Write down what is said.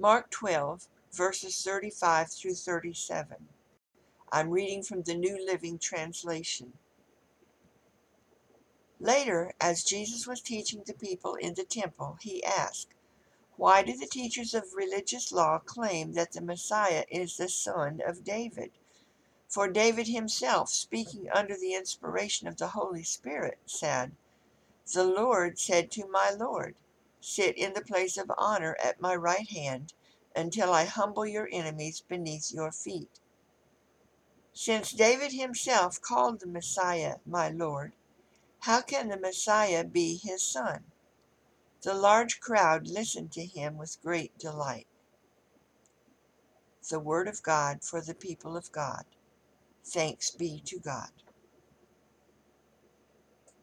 Mark 12, verses 35 through 37. I'm reading from the New Living Translation. Later, as Jesus was teaching the people in the temple, he asked, "Why do the teachers of religious law claim that the Messiah is the son of David? For David himself, speaking under the inspiration of the Holy Spirit, said, 'The Lord said to my Lord, sit in the place of honor at my right hand until I humble your enemies beneath your feet.' Since David himself called the Messiah my Lord, how can the Messiah be his son?" The large crowd listened to him with great delight. The word of God for the people of God. Thanks be to God.